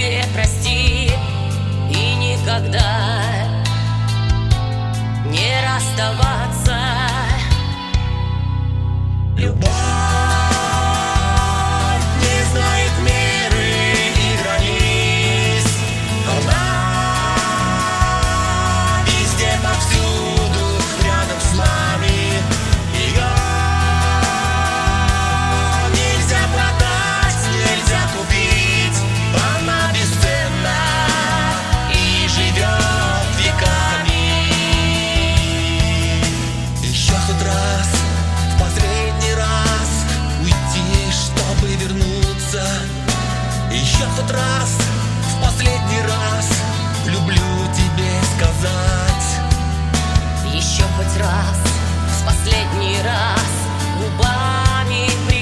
себе прости и никогда не расставаться. Любовь не знает меры и границ. Она везде, повсюду, рядом с нами. Ее нельзя продать, нельзя купить. Она бесценна и живет веками. Еще хоть раз, в последний раз уйти, чтобы вернуться. Еще хоть раз, в последний раз люблю тебе сказать. Еще хоть раз, в последний раз губами